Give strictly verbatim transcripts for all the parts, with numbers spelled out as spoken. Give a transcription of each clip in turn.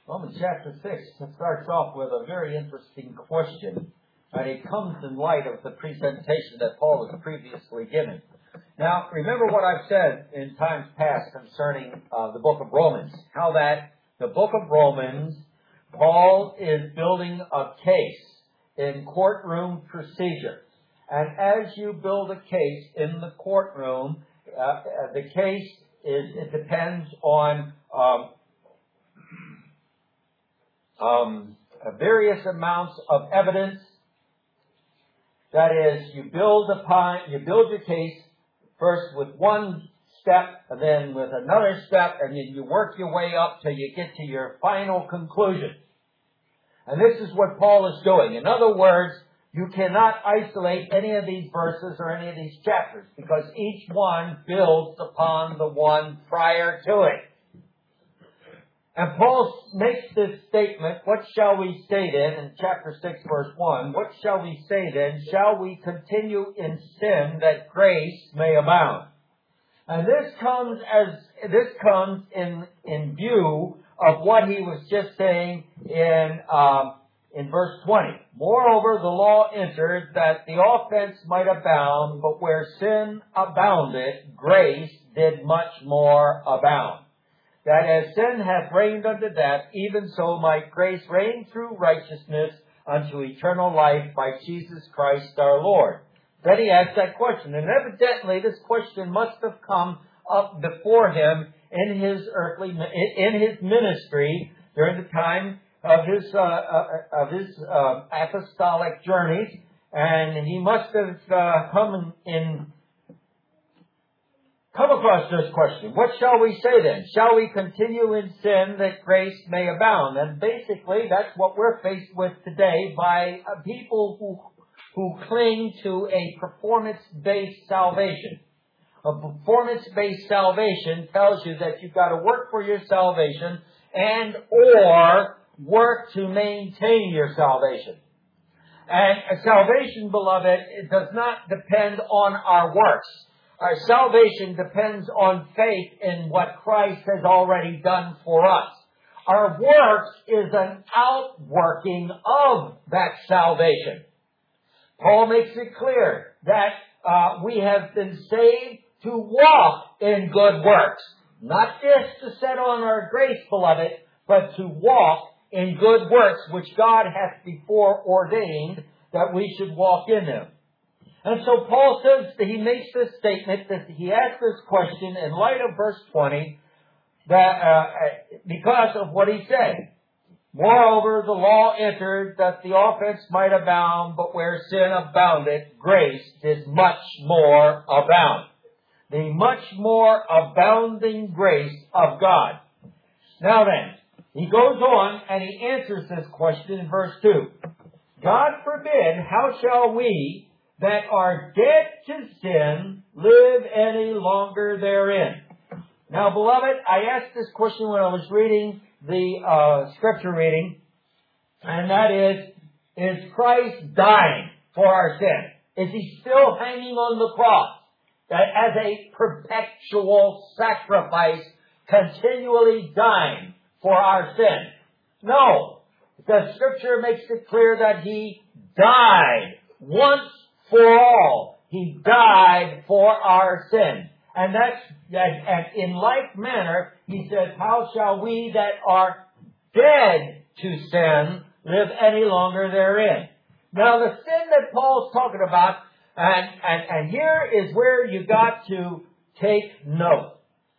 Romans chapter six starts off with a very interesting question, and it comes in light of the presentation that Paul has previously given. Now, remember what I've said in times past concerning uh, the book of Romans, how that the book of Romans, Paul is building a case in courtroom procedure. And as you build a case in the courtroom, uh, the case is, it depends on um, um, various amounts of evidence. That is, you build upon, you build your case first with one step, and then with another step, and then you work your way up till you get to your final conclusion. And this is what Paul is doing. In other words, you cannot isolate any of these verses or any of these chapters, because each one builds upon the one prior to it. And Paul makes this statement, what shall we say then, in chapter six, verse one, what shall we say then? Shall we continue in sin that grace may abound? And this comes as this comes in in view of what he was just saying in um, in verse twenty. Moreover, the law entered that the offense might abound, but where sin abounded, grace did much more abound. That as sin hath reigned unto death, even so might grace reign through righteousness unto eternal life by Jesus Christ our Lord. Then he asks that question, and evidently this question must have come up before him in his earthly, in his ministry during the time of his uh, of his uh, apostolic journeys, and he must have uh, come in. Come across this question. What shall we say then? Shall we continue in sin that grace may abound? And basically, that's what we're faced with today by uh, people who who cling to a performance-based salvation. A performance-based salvation tells you that you've got to work for your salvation and or work to maintain your salvation. And salvation, beloved, it does not depend on our works. Our salvation depends on faith in what Christ has already done for us. Our works is an outworking of that salvation. Paul makes it clear that uh, we have been saved to walk in good works. Not just to set on our grace, beloved, but to walk in good works, which God hath before ordained that we should walk in them. And so Paul says that he makes this statement, that he asks this question in light of verse twenty, that uh, because of what he said. Moreover, the law entered that the offense might abound, but where sin abounded, grace did much more abound. The much more abounding grace of God. Now then, he goes on and he answers this question in verse two. God forbid, how shall we that are dead to sin live any longer therein? Now, beloved, I asked this question when I was reading the uh, scripture reading, and that is, is Christ dying for our sin? Is he still hanging on the cross as a perpetual sacrifice, continually dying for our sin? No. The scripture makes it clear that he died once for all. He died for our sin. And that's, and, and in like manner, he says, how shall we that are dead to sin live any longer therein? Now the sin that Paul's talking about, and, and, and here is where you got to take note.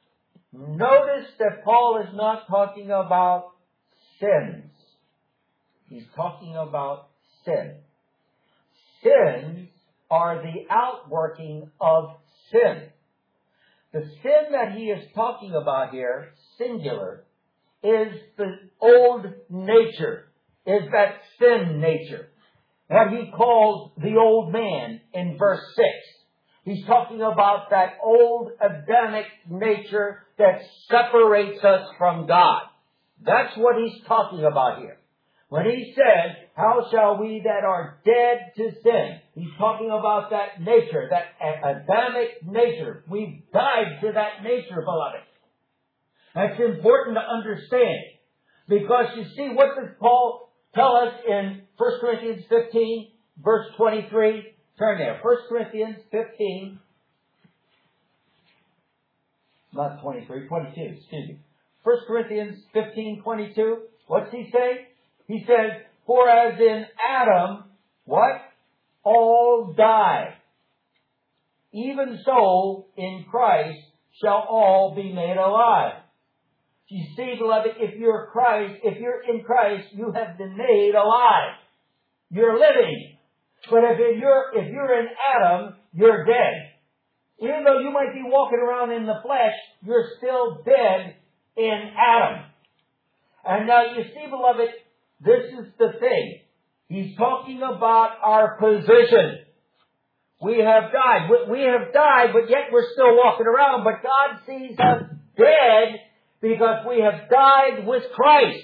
Notice that Paul is not talking about sins. He's talking about sin. Sins are the outworking of sin. The sin that he is talking about here, singular, is the old nature, is that sin nature. What he calls the old man in verse six. He's talking about that old Adamic nature that separates us from God. That's what he's talking about here. When he said, how shall we that are dead to sin? He's talking about that nature, that Adamic nature. We've died to that nature, beloved. That's important to understand. Because you see, what does Paul tell us in First Corinthians fifteen, verse twenty-three? Turn there. First Corinthians fifteen. Not twenty-three, twenty-two, excuse me. First Corinthians fifteen, twenty-two. What's he say? He says, for as in Adam, what? All die. Even so, in Christ shall all be made alive. You see, beloved, if you're Christ, if you're in Christ, you have been made alive. You're living. But if you're, if you're in Adam, you're dead. Even though you might be walking around in the flesh, you're still dead in Adam. And now you see, beloved, this is the thing. He's talking about our position. We have died. We have died, but yet we're still walking around. But God sees us dead because we have died with Christ.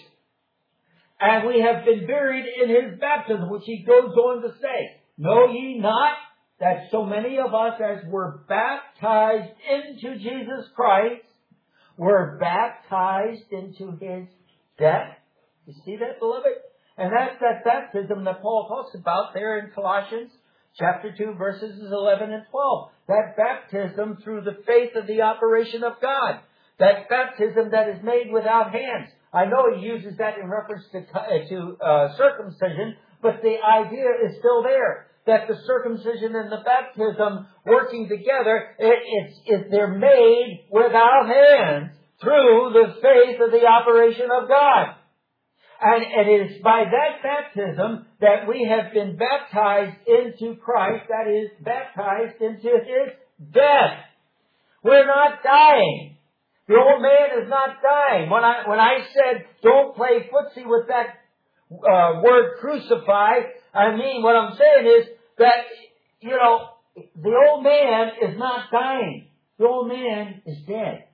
And we have been buried in His baptism, which He goes on to say, know ye not that so many of us as were baptized into Jesus Christ were baptized into His death? You see that, beloved? And that's that baptism that Paul talks about there in Colossians chapter two, verses eleven and twelve. That baptism through the faith of the operation of God. That baptism that is made without hands. I know he uses that in reference to, to uh, circumcision, but the idea is still there. That the circumcision and the baptism working together, it, it's, it, they're made without hands through the faith of the operation of God. And it is by that baptism that we have been baptized into Christ, that is, baptized into His death. We're not dying. The old man is not dying. When I, when I said, don't play footsie with that uh, word crucify, I mean, what I'm saying is that, you know, the old man is not dying. The old man is dead.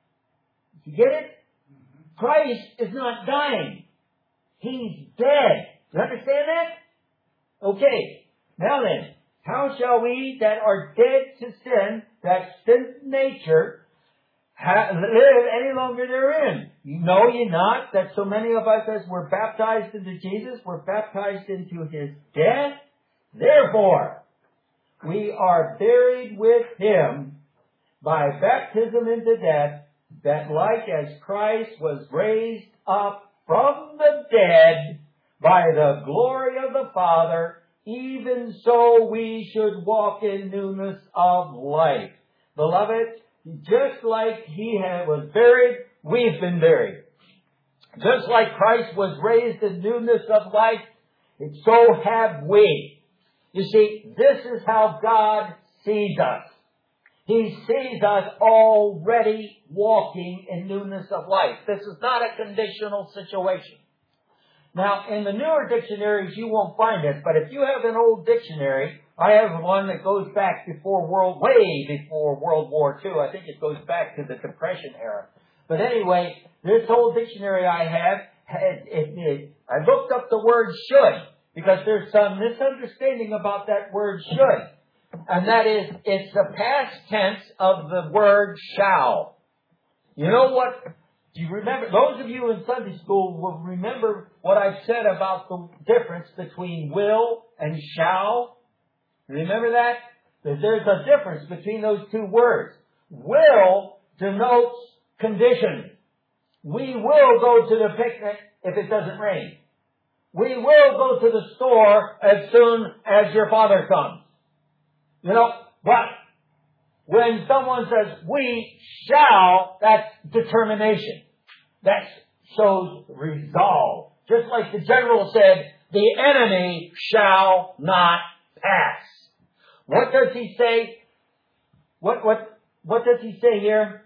You get it? Christ is not dying. He's dead. You understand that? Okay. Now then, how shall we that are dead to sin, that sinful nature, ha- live any longer therein? Know ye not that so many of us as were baptized into Jesus were baptized into His death? Therefore, we are buried with Him by baptism into death, that like as Christ was raised up from the dead by the glory of the Father, even so we should walk in newness of life. Beloved, just like He had, was buried, we've been buried. Just like Christ was raised in newness of life, so have we. You see, this is how God sees us. He sees us already walking in newness of life. This is not a conditional situation. Now, in the newer dictionaries, you won't find this, but if you have an old dictionary, I have one that goes back before World, way before World War Two. I think it goes back to the Depression era. But anyway, this old dictionary I have, it, it, it, I looked up the word should, because there's some misunderstanding about that word should. And that is, it's the past tense of the word shall. You know what? Do you remember? Those of you in Sunday school will remember what I've said about the difference between will and shall. Remember that? That there's a difference between those two words. Will denotes condition. We will go to the picnic if it doesn't rain. We will go to the store as soon as your father comes. You know, but when someone says, we shall, that's determination. That shows resolve. Just like the general said, the enemy shall not pass. What does he say? What, what, what does he say here?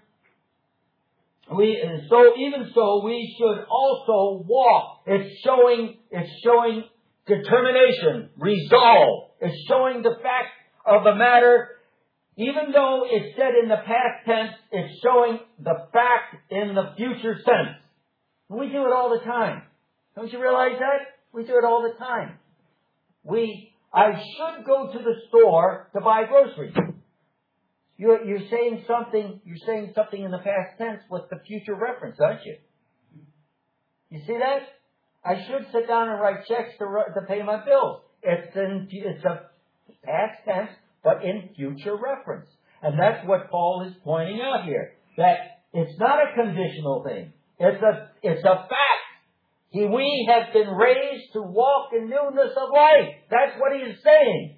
We, so, even so, we should also walk. It's showing, it's showing determination, resolve. It's showing the fact of the matter, even though it's said in the past tense, it's showing the fact in the future tense. We do it all the time. Don't you realize that? We do it all the time. We, I should go to the store to buy groceries. You're, you're saying something, you're saying something in the past tense with the future reference, aren't you? You see that? I should sit down and write checks to, to pay my bills. It's in, it's a past tense, but in future reference. And that's what Paul is pointing out here. That it's not a conditional thing. It's a, it's a fact. He, we have been raised to walk in newness of life. That's what he is saying.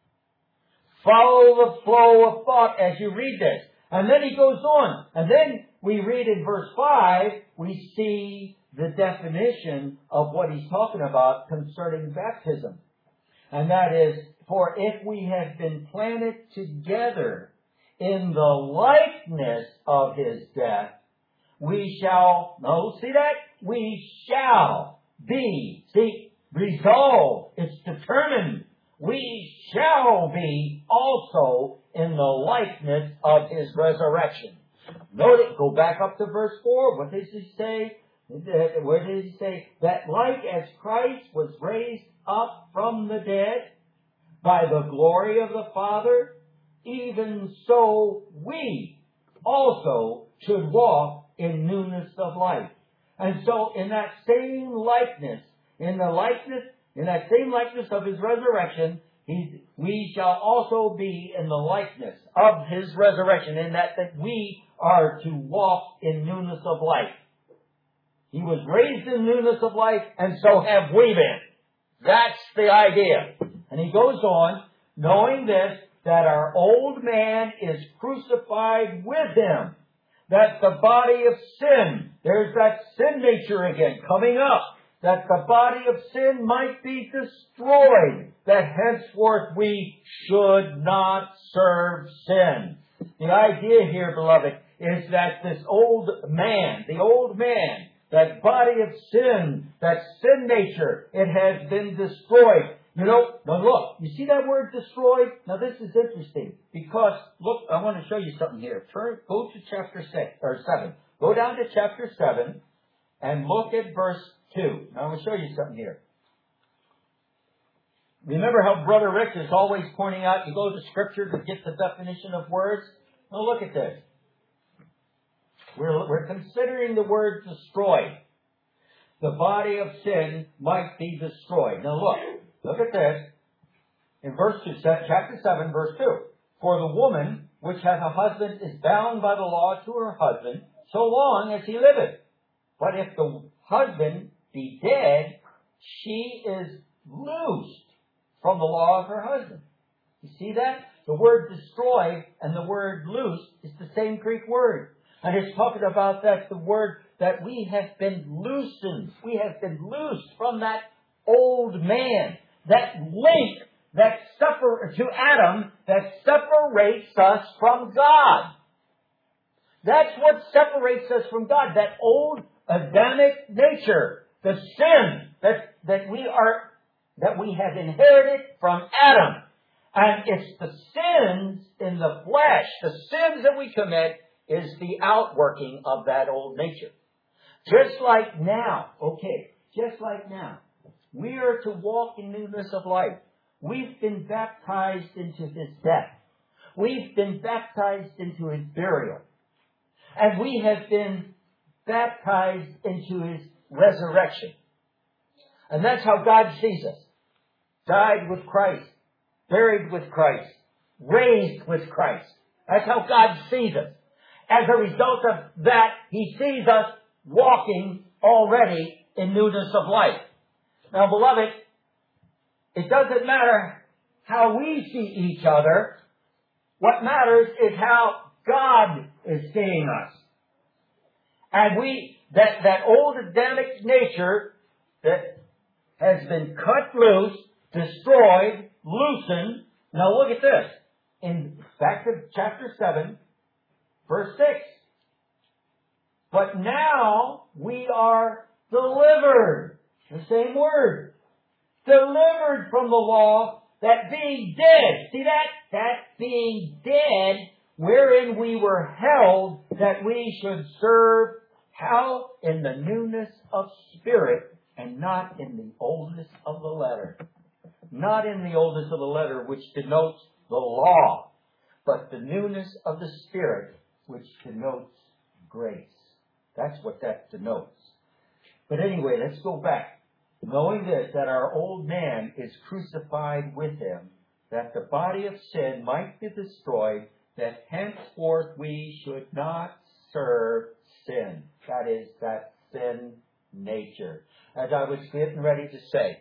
Follow the flow of thought as you read this. And then he goes on. And then we read in verse five, we see the definition of what he's talking about concerning baptism. And that is, for if we have been planted together in the likeness of his death, we shall, no, see that? We shall be, see, resolved, it's determined. We shall be also in the likeness of his resurrection. Notice, go back up to verse four. What does he say? Where did he say? That like as Christ was raised up from the dead by the glory of the Father, even so we also should walk in newness of life. And so in that same likeness, in the likeness, in that same likeness of his resurrection, he, we shall also be in the likeness of his resurrection, in that, that we are to walk in newness of life. He was raised in newness of life, and so have we been. That's the idea. And he goes on, knowing this, that our old man is crucified with him, that the body of sin, there's that sin nature again coming up, that the body of sin might be destroyed, that henceforth we should not serve sin. The idea here, beloved, is that this old man, the old man, that body of sin, that sin nature, it has been destroyed. You know, now look, you see that word destroyed? Now this is interesting, because, look, I want to show you something here. Turn, go to chapter six, or seven. Go down to chapter seven, and look at verse two. Now I want to show you something here. Remember how Brother Rick is always pointing out, you go to Scripture to get the definition of words? Now look at this. We're, we're considering the word destroyed. The body of sin might be destroyed. Now look, look at this. In verse two, chapter seven, verse two. For the woman which hath a husband is bound by the law to her husband, so long as he liveth. But if the husband be dead, she is loosed from the law of her husband. You see that? The word destroy and the word loose is the same Greek word. And it's talking about that the word that we have been loosened. We have been loosed from that old man. That link that separ- to Adam that separates us from God. That's what separates us from God. That old Adamic nature. The sin that, that we are, that we have inherited from Adam. And it's the sins in the flesh, the sins that we commit, is the outworking of that old nature. Just like now, okay, just like now, we are to walk in newness of life. We've been baptized into his death. We've been baptized into his burial. And we have been baptized into his resurrection. And that's how God sees us. Died with Christ, buried with Christ, raised with Christ. That's how God sees us. As a result of that, he sees us walking already in newness of life. Now, beloved, it doesn't matter how we see each other. What matters is how God is seeing us. And we, that, that old Adamic nature that has been cut loose, destroyed, loosened. Now look at this. In back to chapter seven, verse six. But now we are delivered. The same word. Delivered from the law, that being dead. See that? That being dead, wherein we were held, that we should serve how? In the newness of spirit, and not in the oldness of the letter. Not in the oldness of the letter, which denotes the law, but the newness of the Spirit, which denotes grace. That's what that denotes. But anyway, let's go back. Knowing this, that our old man is crucified with him, that the body of sin might be destroyed, that henceforth we should not serve sin. That is, that sin nature. As I was getting ready to say,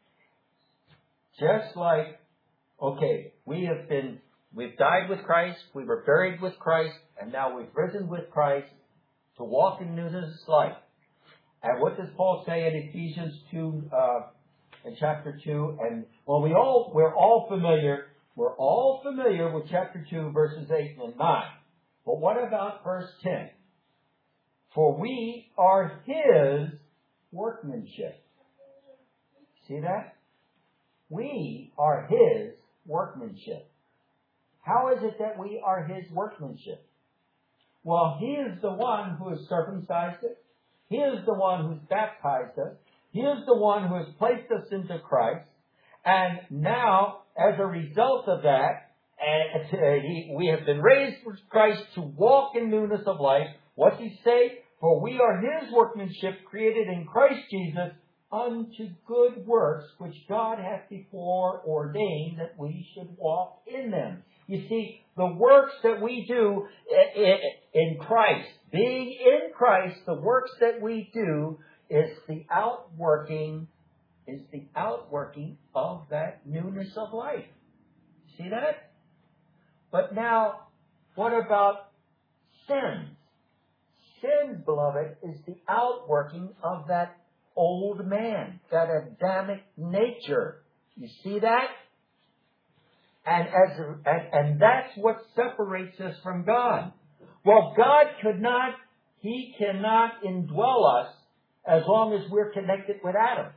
just like, okay, we have been, we've died with Christ, we were buried with Christ, and now we've risen with Christ to walk in newness of life. And what does Paul say in Ephesians two, uh, in chapter two? And well, we all we're all familiar. We're all familiar with chapter two, verses eight and nine. But what about verse ten? For we are His workmanship. See that? We are His workmanship. How is it that we are His workmanship? Well, He is the one who has circumcised us. He is the one who's baptized us. He is the one who has placed us into Christ. And now, as a result of that, uh, he, we have been raised with Christ to walk in newness of life. What's He say? For we are His workmanship, created in Christ Jesus, unto good works, which God hath before ordained that we should walk in them. You see, the works that we do in Christ, being in Christ, the works that we do is the outworking, is the outworking of that newness of life. See that? But now, what about sin? Sin, beloved, is the outworking of that old man, that Adamic nature. You see that? And as a, and, and that's what separates us from God. Well, God could not, He cannot indwell us as long as we're connected with Adam.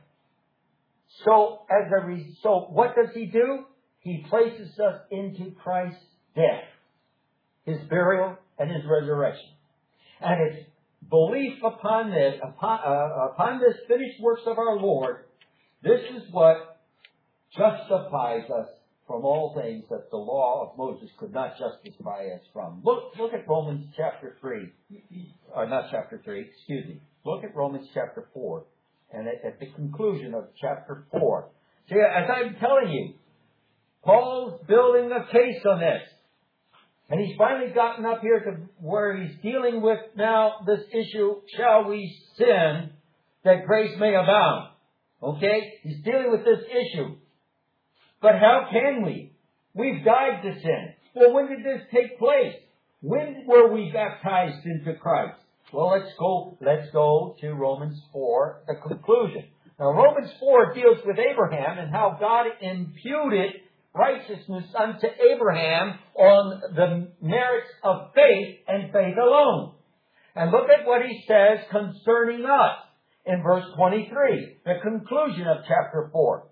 So, as a re, so what does He do? He places us into Christ's death, His burial, and His resurrection. And it's belief upon this, upon, uh, upon this finished works of our Lord, this is what justifies us from all things that the law of Moses could not justify us from. Look, look at Romans chapter three, or not chapter three, excuse me. Look at Romans chapter four, and at, at the conclusion of chapter four. See, as I'm telling you, Paul's building a case on this. And he's finally gotten up here to where he's dealing with now this issue, shall we sin that grace may abound? Okay? He's dealing with this issue. But how can we? We've died to sin. Well, when did this take place? When were we baptized into Christ? Well, let's go, let's go to Romans four, the conclusion. Now, Romans four deals with Abraham and how God imputed righteousness unto Abraham on the merits of faith and faith alone. And look at what he says concerning us in verse twenty-three, the conclusion of chapter four.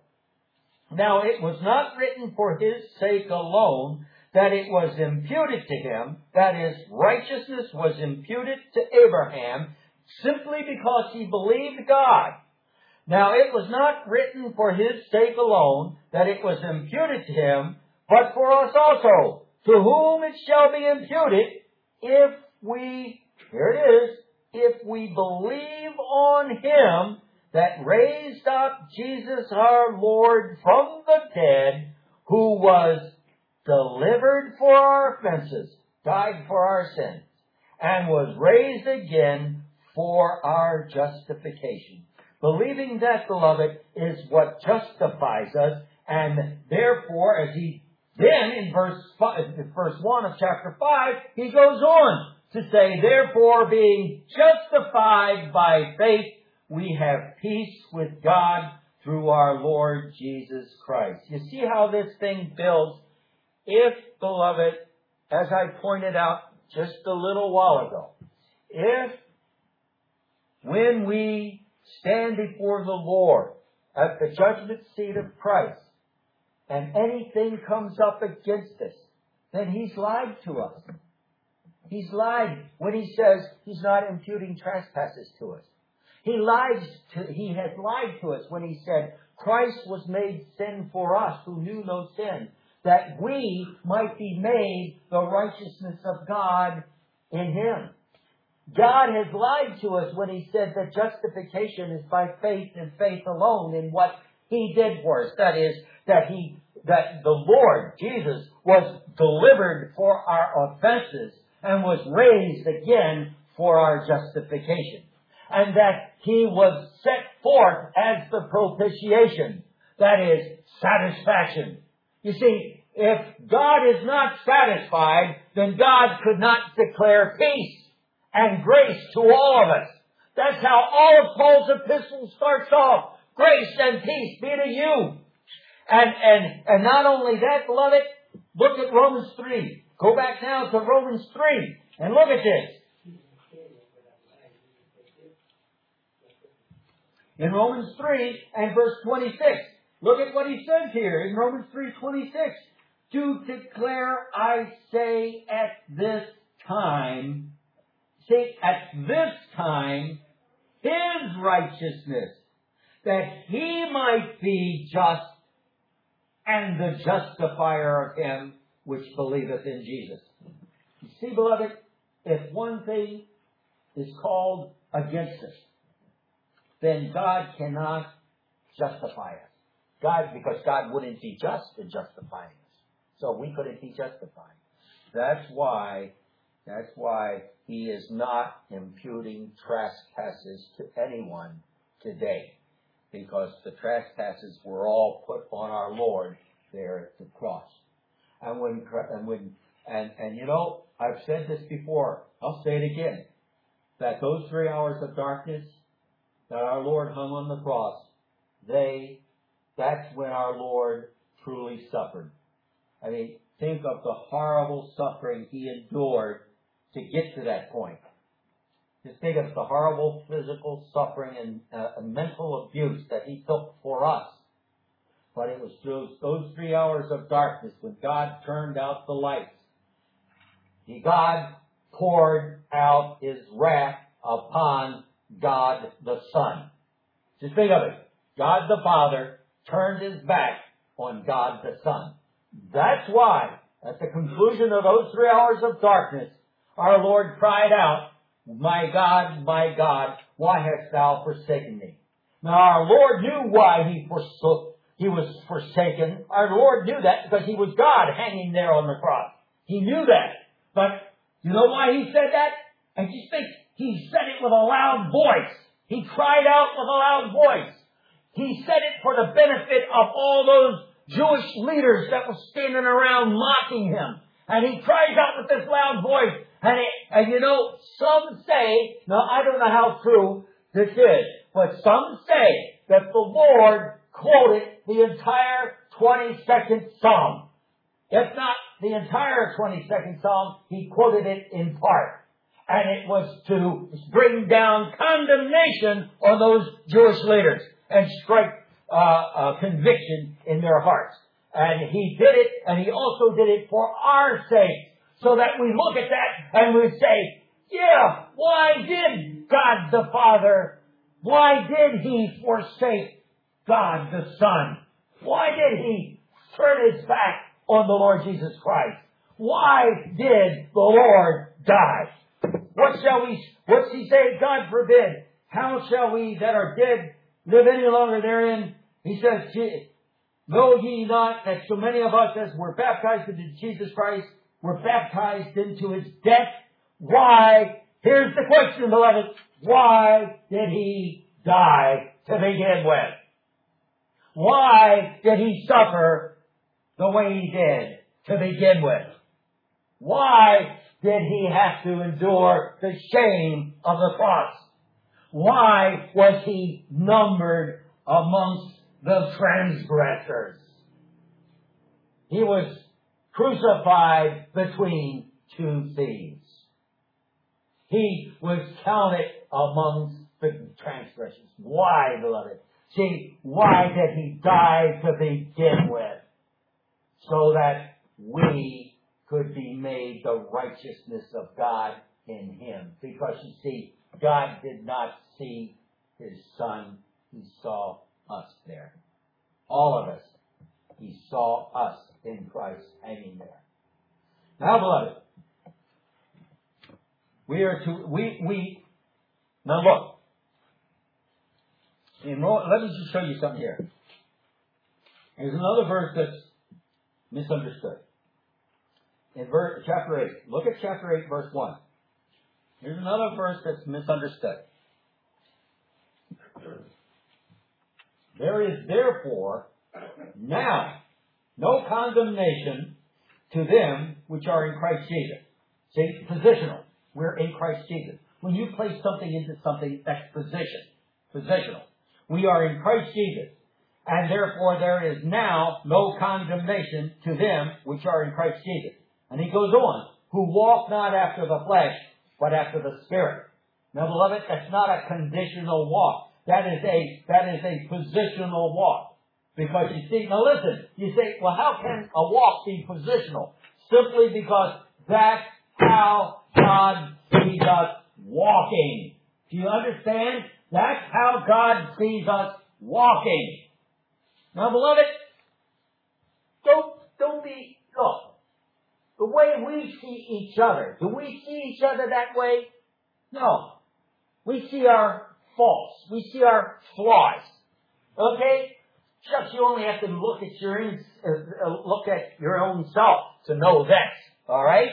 Now it was not written for his sake alone that it was imputed to him, that is, righteousness was imputed to Abraham simply because he believed God. Now, it was not written for his sake alone that it was imputed to him, but for us also, to whom it shall be imputed, if we, here it is, if we believe on Him that raised up Jesus our Lord from the dead, who was delivered for our offenses, died for our sins, and was raised again for our justification. Believing that, beloved, is what justifies us, and therefore, as he then in verse five, verse one of chapter five, he goes on to say, therefore, being justified by faith, we have peace with God through our Lord Jesus Christ. You see how this thing builds? If, beloved, as I pointed out just a little while ago, if when we stand before the Lord at the judgment seat of Christ, and anything comes up against us, then He's lied to us. He's lied when He says He's not imputing trespasses to us. He lies to, He has lied to us when He said Christ was made sin for us who knew no sin, that we might be made the righteousness of God in Him. God has lied to us when He said that justification is by faith and faith alone in what He did for us. That is, that He, that the Lord Jesus was delivered for our offenses and was raised again for our justification. And that He was set forth as the propitiation. That is, satisfaction. You see, if God is not satisfied, then God could not declare peace and grace to all of us. That's how all of Paul's epistles starts off. Grace and peace be to you. And, and, and not only that, beloved, look at Romans three. Go back now to Romans three and look at this. In Romans three and verse twenty-six, look at what he says here in Romans three twenty-six. To declare, I say, at this time, see, at this time, His righteousness, that He might be just and the justifier of him which believeth in Jesus. You see, beloved, if one thing is called against us, then God cannot justify us. God, because God wouldn't be just in justifying us. So we couldn't be justified. That's why, that's why He is not imputing trespasses to anyone today. Because the trespasses were all put on our Lord there at the cross. And when, and when, and, and you know, I've said this before, I'll say it again, that those three hours of darkness that our Lord hung on the cross, they, that's when our Lord truly suffered. I mean, think of the horrible suffering He endured to get to that point. Just think of the horrible physical suffering and uh, mental abuse that He took for us. But it was those, those three hours of darkness when God turned out the lights. He, God poured out His wrath upon God the Son. Just think of it. God the Father turned His back on God the Son. That's why, at the conclusion of those three hours of darkness, our Lord cried out, My God, my God, why hast thou forsaken me? Now our Lord knew why he forsook, he was forsaken. Our Lord knew that because He was God hanging there on the cross. He knew that. But you know why He said that? And just think, He said it with a loud voice. He cried out with a loud voice. He said it for the benefit of all those Jewish leaders that were standing around mocking Him. And He cries out with this loud voice. And, it, and you know, some say, now I don't know how true this is, but some say that the Lord quoted the entire twenty-second Psalm. If not the entire twenty-second Psalm, He quoted it in part. And it was to bring down condemnation on those Jewish leaders and strike uh, uh, conviction in their hearts. And He did it, and He also did it for our sake. So that we look at that and we say, yeah, why did God the Father, why did He forsake God the Son? Why did He turn His back on the Lord Jesus Christ? Why did the Lord die? What shall we, what's He say? God forbid. How shall we that are dead live any longer therein? He says, know ye not that so many of us as were baptized into Jesus Christ were baptized into His death? Why? Here's the question, beloved. Why did He die to begin with? Why did He suffer the way He did to begin with? Why did He have to endure the shame of the cross? Why was He numbered amongst the transgressors? He was crucified between two thieves. He was counted amongst the transgressions. Why, beloved? See, why did He die to begin with? So that we could be made the righteousness of God in Him. Because you see, God did not see His Son. He saw us there. All of us. He saw us in Christ hanging there. Now, beloved, We are to, we, we, now look. In, let me just show you something here. There's another verse that's misunderstood. In verse, chapter eight. Look at chapter eight, verse one. Here's another verse that's misunderstood. There is therefore now no condemnation to them which are in Christ Jesus. See, positional. We're in Christ Jesus. When you place something into something, that's position. Positional. We are in Christ Jesus. And therefore there is now no condemnation to them which are in Christ Jesus. And he goes on, who walk not after the flesh, but after the Spirit. Now, beloved, that's not a conditional walk. That is a, that is a positional walk. Because you see, now listen, you say, well, how can a walk be positional? Simply because that's how God sees us walking. Do you understand? That's how God sees us walking. Now, beloved, don't, don't be, look, the way we see each other, do we see each other that way? No. We see our faults. We see our flaws. Okay? Just you only have to look at your, uh, look at your own self to know that. All right?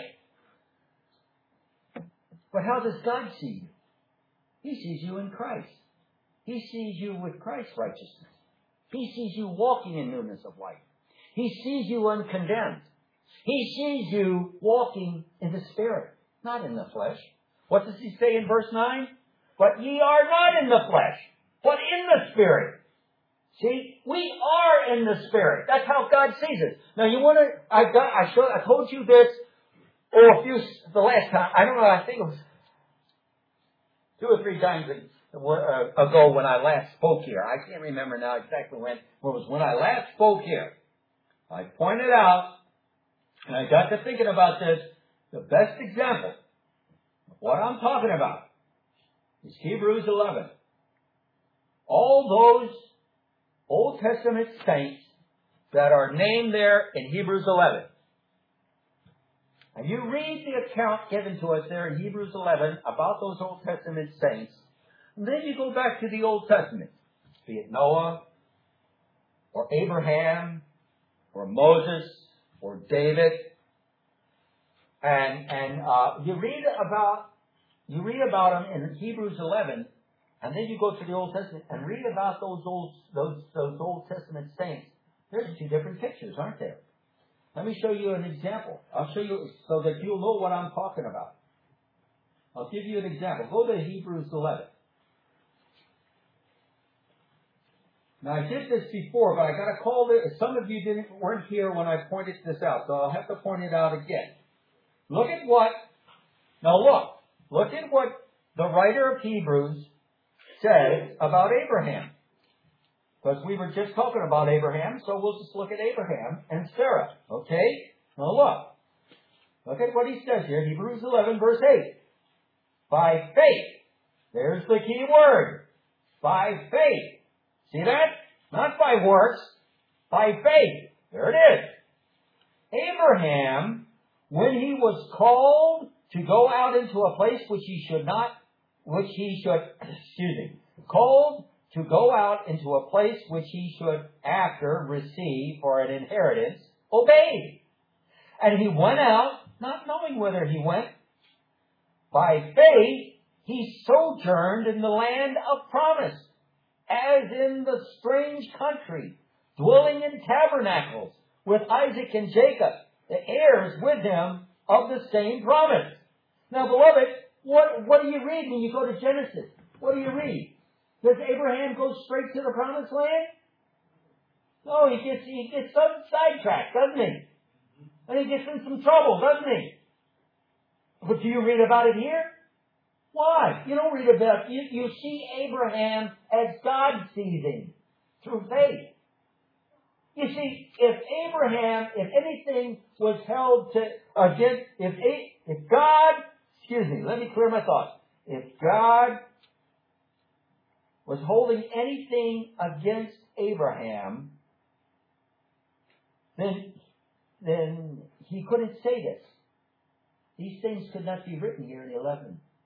But how does God see you? He sees you in Christ. He sees you with Christ's righteousness. He sees you walking in newness of life. He sees you uncondemned. He sees you walking in the Spirit, not in the flesh. What does he say in verse nine? But ye are not in the flesh, but in the Spirit. See, we are in the Spirit. That's how God sees us. Now you want to, I got, I showed, I told you this, oh, a few, the last time, I don't know, I think it was two or three times ago when I last spoke here. I can't remember now exactly when. It was when I last spoke here. I pointed out, and I got to thinking about this, the best example of what I'm talking about is Hebrews eleven. All those Old Testament saints that are named there in Hebrews eleven. And you read the account given to us there in Hebrews eleven about those Old Testament saints, and then you go back to the Old Testament, be it Noah, or Abraham, or Moses, or David, and and uh, you read about you read about them in Hebrews eleven, and then you go to the Old Testament and read about those old those those Old Testament saints. There's two different pictures, aren't there? Let me show you an example. I'll show you so that you'll know what I'm talking about. I'll give you an example. Go to Hebrews eleven. Now, I did this before, but I got to call it. Some of you didn't weren't here when I pointed this out, so I'll have to point it out again. Look at what. Now, look. Look at what the writer of Hebrews says about Abraham. Because we were just talking about Abraham, so we'll just look at Abraham and Sarah. Okay? Now look. Look at what he says here. Hebrews eleven, verse eight. By faith. There's the key word. By faith. See that? Not by works. By faith. There it is. Abraham, when he was called to go out into a place which he should not, which he should, excuse me, called to go out into a place which he should after receive for an inheritance, obeyed. And he went out, not knowing whither he went. By faith, he sojourned in the land of promise, as in the strange country, dwelling in tabernacles with Isaac and Jacob, the heirs with him of the same promise. Now, beloved, what, what do you read when you go to Genesis? What do you read? Does Abraham go straight to the promised land? No, he gets he gets some sidetracked, doesn't he? And he gets in some trouble, doesn't he? But do you read about it here? Why? You don't read about it. You, you see Abraham as God sees him, through faith. You see, if Abraham, if anything was held to against, if if God, excuse me, let me clear my thoughts. If God was holding anything against Abraham, then, then he couldn't say this. These things could not be written here in the eleven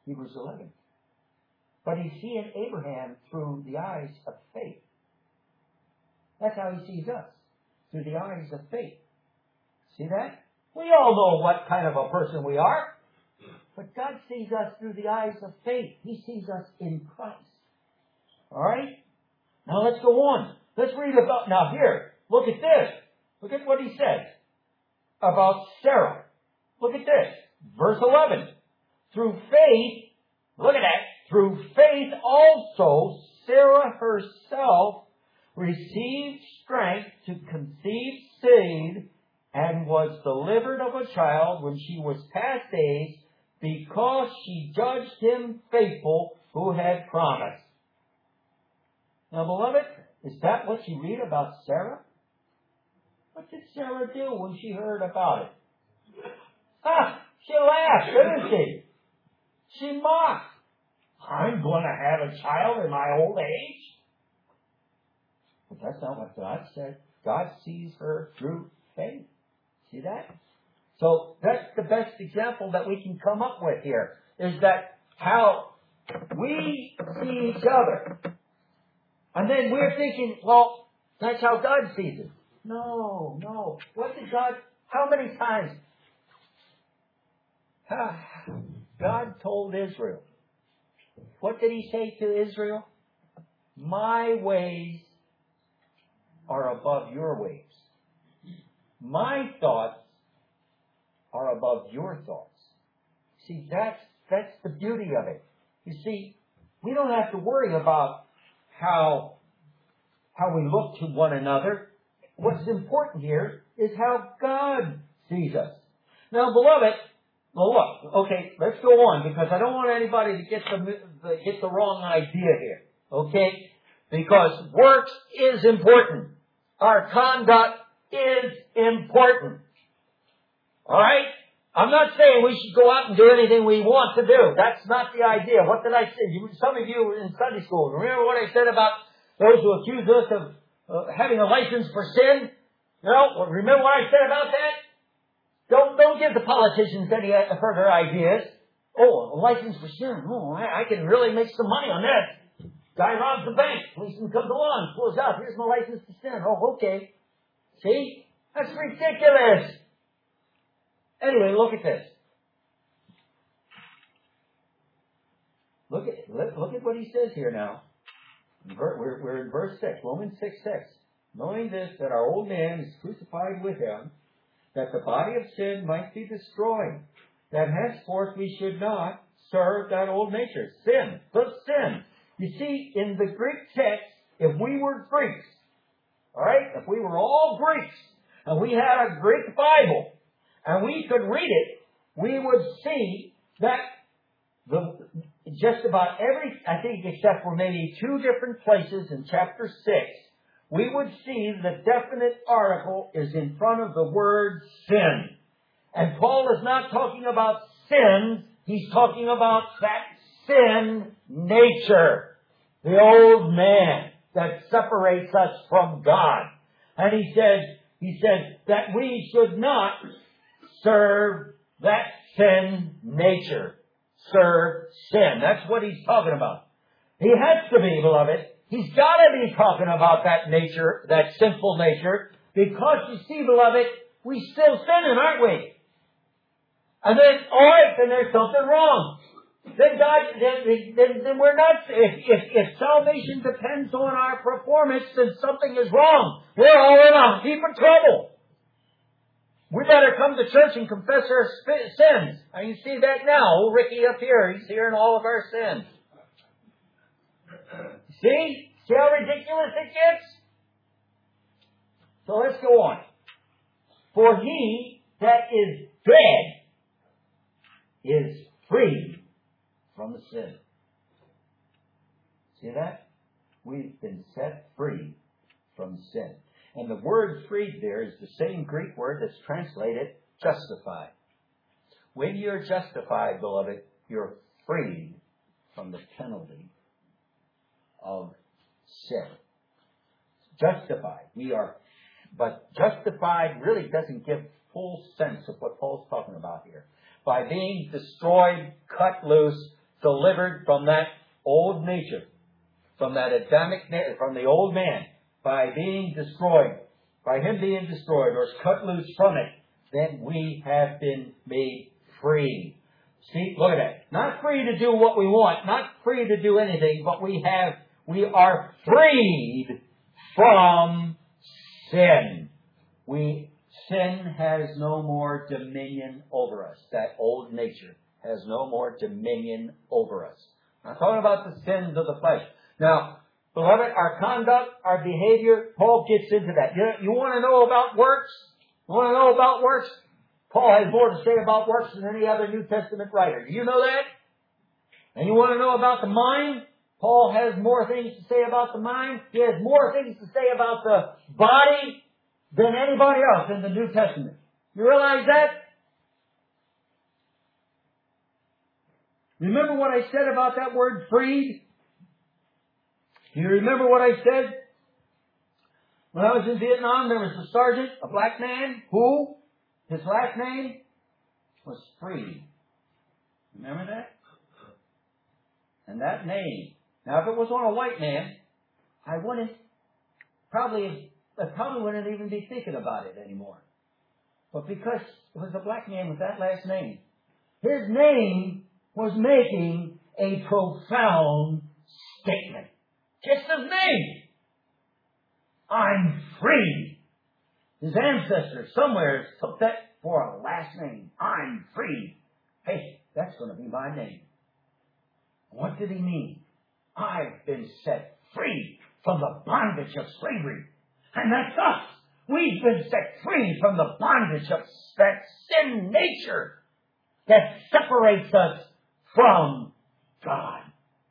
Hebrews eleven. But he's seeing Abraham through the eyes of faith. That's how he sees us, through the eyes of faith. See that? We all know what kind of a person we are. But God sees us through the eyes of faith. He sees us in Christ. All right? Now let's go on. Let's read about, now here, look at this. Look at what he says about Sarah. Look at this. Verse eleven. Through faith, look at that. Through faith also, Sarah herself received strength to conceive seed and was delivered of a child when she was past age, because she judged him faithful who had promised. Now, beloved, is that what you read about Sarah? What did Sarah do when she heard about it? Ah, she laughed, didn't she? She mocked. I'm going to have a child in my old age? But that's not what God said. God sees her through faith. See that? So that's the best example that we can come up with here, is that how we see each other. And then we're thinking, well, that's how God sees it. No, no. What did God, how many times? God told Israel. What did he say to Israel? My ways are above your ways. My thoughts are above your thoughts. See, that's, that's the beauty of it. You see, we don't have to worry about how, how we look to one another. What's important here is how God sees us. Now, beloved, well, look, okay, let's go on, because I don't want anybody to get the, the get the wrong idea here, okay? Because works is important. Our conduct is important. All right? I'm not saying we should go out and do anything we want to do. That's not the idea. What did I say? You, some of you were in Sunday school. Remember what I said about those who accuse us of uh, having a license for sin? You know, remember what I said about that? Don't don't give the politicians any further ideas. Oh, a license for sin. Oh, I, I can really make some money on that. Guy robs the bank. Policeman comes along, pulls out. Here's my license to sin. Oh, okay. See? That's ridiculous. Anyway, look at this. Look at look, look at what he says here now. We're, we're in verse six, Romans six six. Knowing this, that our old man is crucified with him, that the body of sin might be destroyed, that henceforth we should not serve that old nature. Sin. The sin. You see, in the Greek text, if we were Greeks, all right, if we were all Greeks, and we had a Greek Bible, and we could read it, we would see that the just about every, I think except for maybe two different places in chapter six, we would see the definite article is in front of the word sin. And Paul is not talking about sins, he's talking about that sin nature, the old man that separates us from God. And he says, he says that we should not serve that sin nature. Serve sin. That's what he's talking about. He has to be, beloved. He's got to be talking about that nature, that sinful nature, because you see, beloved, we still sinning, aren't we? And then, all right, then there's something wrong. Then God, then, then, then we're not, if, if, if salvation depends on our performance, then something is wrong. We're all in a heap of trouble. We better come to church and confess our sins. And you see that now. Oh, Ricky up here, he's hearing all of our sins. See? See how ridiculous it gets? So let's go on. For he that is dead is free from the sin. See that? We've been set free from sin. And the word freed there is the same Greek word that's translated justified. When you're justified, beloved, you're freed from the penalty of sin. Justified. We are, but justified really doesn't give full sense of what Paul's talking about here. By being destroyed, cut loose, delivered from that old nature, from that Adamic, from the old man, by being destroyed, by him being destroyed or cut loose from it, then we have been made free. See, look at that. Not free to do what we want, not free to do anything, but we have, we are freed from sin. We, sin has no more dominion over us. That old nature has no more dominion over us. I'm talking about the sins of the flesh. Now, beloved, our conduct, our behavior, Paul gets into that. You, you want to know about works? You want to know about works? Paul has more to say about works than any other New Testament writer. Do you know that? And you want to know about the mind? Paul has more things to say about the mind. He has more things to say about the body than anybody else in the New Testament. You realize that? Remember what I said about that word freed? Do you remember what I said? When I was in Vietnam, there was a sergeant, a black man, who, his last name was Freed. Remember that? And that name. Now, if it was on a white man, I wouldn't, probably, I probably wouldn't even be thinking about it anymore. But because it was a black man with that last name, his name was making a profound statement. Just his name. I'm free. His ancestors somewhere took that for a last name. I'm free. Hey, that's going to be my name. What did he mean? I've been set free from the bondage of slavery. And that's us. We've been set free from the bondage of that sin nature that separates us from God.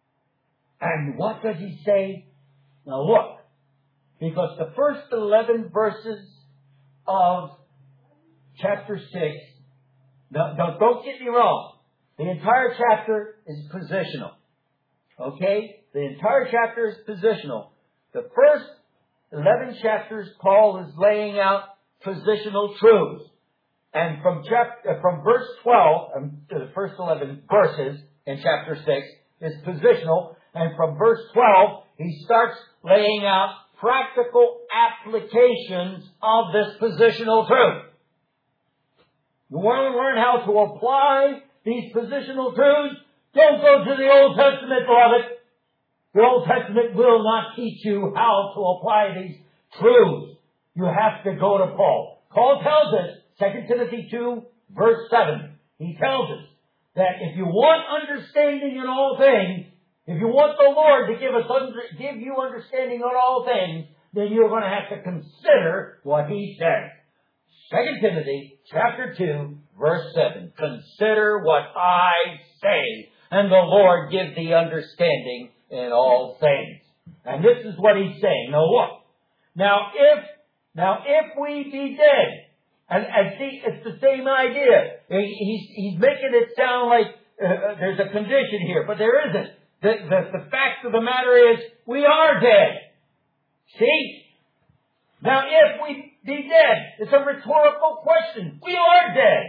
And what does he say? Now look, because the first eleven verses of chapter six, now, now don't get me wrong, the entire chapter is positional. Okay? The entire chapter is positional. The first eleven chapters, Paul is laying out positional truths. And from chapter, from verse twelve, um, to the first eleven verses in chapter six is positional. And from verse twelve, he starts laying out practical applications of this positional truth. You want to learn how to apply these positional truths? Don't go to the Old Testament, beloved. The Old Testament will not teach you how to apply these truths. You have to go to Paul. Paul tells us, Second Timothy two, verse seven, he tells us that if you want understanding in all things, if you want the Lord to give us under, give you understanding on all things, then you're going to have to consider what he says. Second Timothy chapter two, verse seven. Consider what I say, and the Lord give thee understanding in all things. And this is what he's saying. Now look. Now if now if we be dead, and, and see, it's the same idea. He, he's, he's making it sound like uh, there's a condition here, but there isn't. The, the, the fact of the matter is, we are dead. See? Now, if we be dead, it's a rhetorical question. We are dead.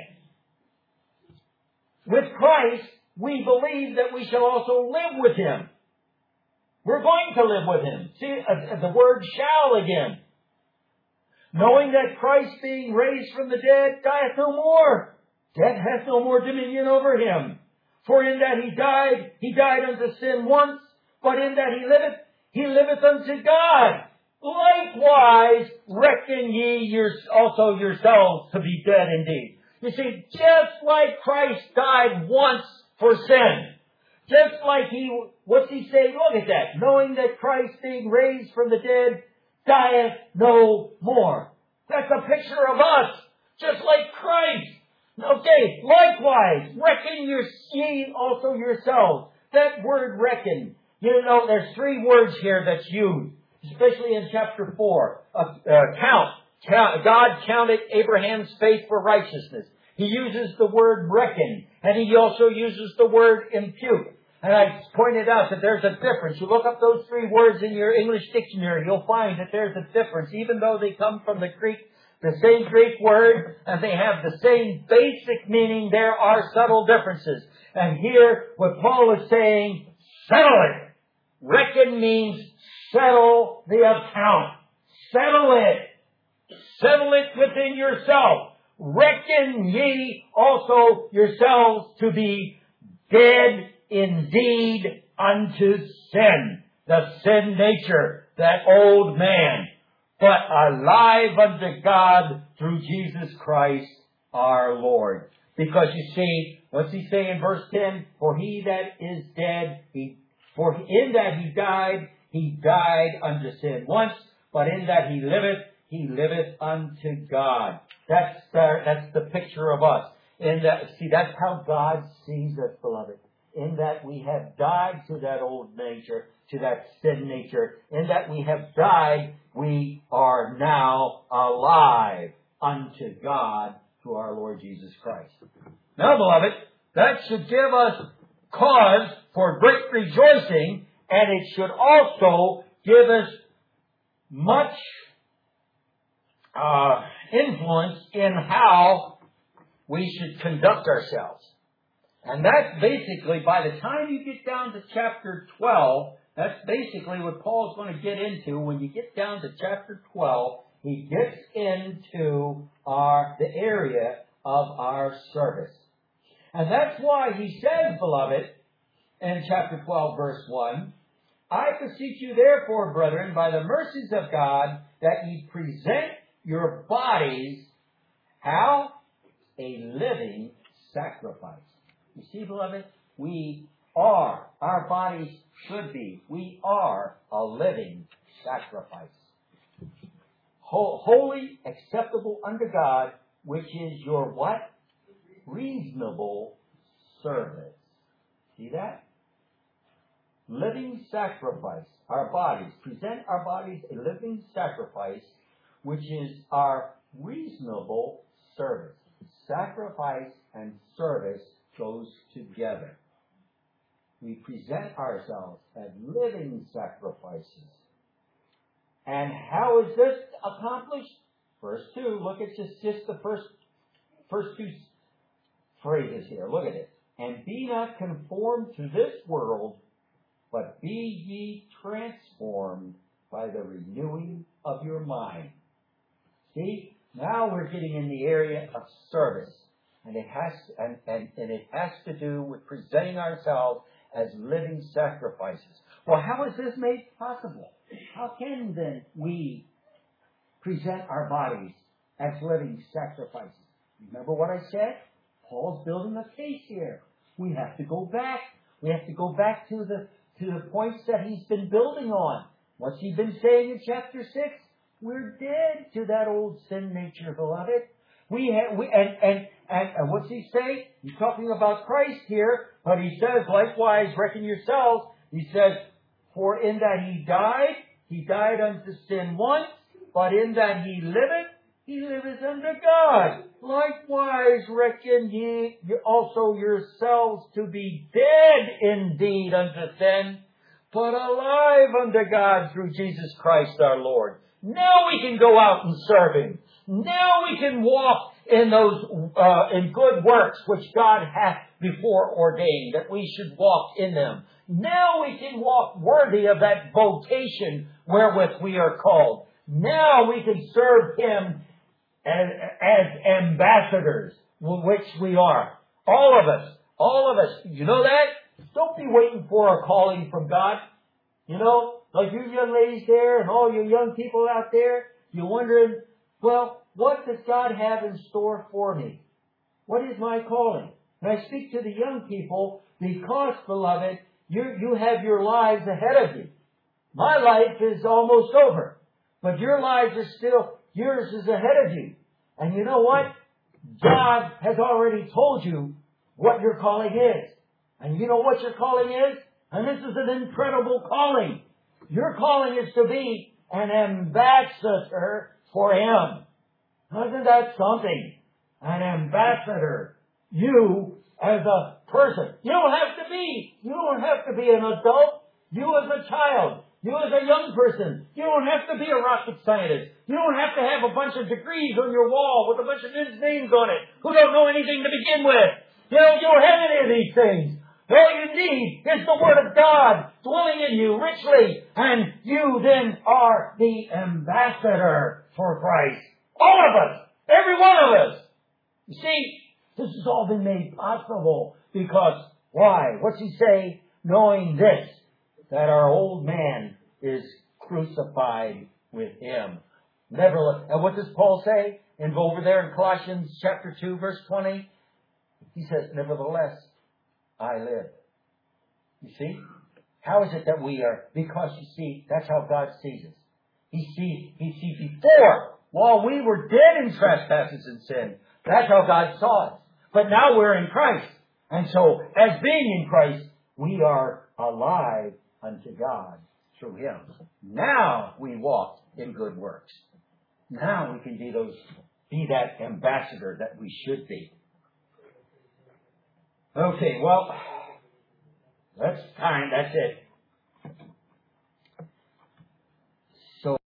With Christ, we believe that we shall also live with Him. We're going to live with Him. See, uh, the word shall again. Knowing that Christ being raised from the dead dieth no more. Death hath no more dominion over Him. For in that he died, he died unto sin once, but in that he liveth, he liveth unto God. Likewise, reckon ye your, also yourselves to be dead indeed. You see, just like Christ died once for sin, just like he, what's he saying? Look at that. Knowing that Christ being raised from the dead dieth no more. That's a picture of us, just like Christ. Okay, likewise, reckon your ye also yourselves. That word reckon, you know, there's three words here that's used, especially in chapter four. Uh, uh, count. count. God counted Abraham's faith for righteousness. He uses the word reckon, and he also uses the word impute. And I pointed out that there's a difference. You look up those three words in your English dictionary, you'll find that there's a difference. Even though they come from the Greek the same Greek word, and they have the same basic meaning. There are subtle differences. And here, what Paul is saying, settle it. Reckon means settle the account. Settle it. Settle it within yourself. Reckon ye also yourselves to be dead indeed unto sin, the sin nature, that old man, but alive unto God through Jesus Christ our Lord. Because you see, what's he say in verse ten? For he that is dead, he, for in that he died, he died unto sin once, but in that he liveth, he liveth unto God. That's the, that's the picture of us. In that, see, that's how God sees us, beloved. In that we have died to that old nature, to that sin nature. In that we have died, we are now alive unto God through our Lord Jesus Christ. Now, beloved, that should give us cause for great rejoicing, and it should also give us much uh, influence in how we should conduct ourselves. And that's basically, by the time you get down to chapter twelve, that's basically what Paul's going to get into. When you get down to chapter twelve, he gets into our the area of our service. And that's why he says, beloved, in chapter twelve, verse one, I beseech you therefore, brethren, by the mercies of God, that ye present your bodies, how? A living sacrifice. You see, beloved, we are, our bodies should be, we are a living sacrifice. Holy, acceptable unto God, which is your what? Reasonable service. See that? Living sacrifice. Our bodies. Present our bodies a living sacrifice, which is our reasonable service. Sacrifice and service goes together. We present ourselves as living sacrifices. And how is this accomplished? Verse two, look at just, just the first, first two phrases here. Look at it. And be not conformed to this world, but be ye transformed by the renewing of your mind. See, now we're getting in the area of service. And it has and, and, and it has to do with presenting ourselves as living sacrifices. Well, how is this made possible? How can then we present our bodies as living sacrifices? Remember what I said? Paul's building a case here. We have to go back. We have to go back to the to the points that he's been building on. What's he been saying in chapter six? We're dead to that old sin nature, beloved. We have, we, and, and, and, and what's he say? He's talking about Christ here, but he says, likewise, reckon yourselves. He says, for in that he died, he died unto sin once, but in that he liveth, he liveth unto God. Likewise, reckon ye also yourselves to be dead indeed unto sin, but alive unto God through Jesus Christ our Lord. Now we can go out and serve Him. Now we can walk in those uh, in good works which God hath before ordained that we should walk in them. Now we can walk worthy of that vocation wherewith we are called. Now we can serve Him as, as ambassadors, which we are. All of us. All of us. You know that? Don't be waiting for a calling from God. You know, like you young ladies there and all you young people out there, you're wondering, well, what does God have in store for me? What is my calling? And I speak to the young people because, beloved, you, you have your lives ahead of you. My life is almost over, but your lives are still, yours is ahead of you. And you know what? God has already told you what your calling is. And you know what your calling is? And this is an incredible calling. Your calling is to be an ambassador for Him. Isn't that something? An ambassador. You as a person. You don't have to be. You don't have to be an adult. You as a child. You as a young person, you don't have to be a rocket scientist. You don't have to have a bunch of degrees on your wall with a bunch of men's names on it who don't know anything to begin with. You know, you don't have any of these things. All you need is the Word of God dwelling in you richly, and you then are the ambassador for Christ. All of us. Every one of us. You see, this has all been made possible because, why? What's he say? Knowing this, that our old man is crucified with him. Nevertheless, and what does Paul say? And over there in Colossians chapter two, verse twenty, he says, nevertheless, I live. You see? How is it that we are? Because you see, that's how God sees us. He sees, he sees before, while we were dead in trespasses and sin. That's how God saw us. But now we're in Christ. And so, as being in Christ, we are alive unto God through Him. Now we walk in good works. Now we can be those, be that ambassador that we should be. Okay, well, that's time. That's it.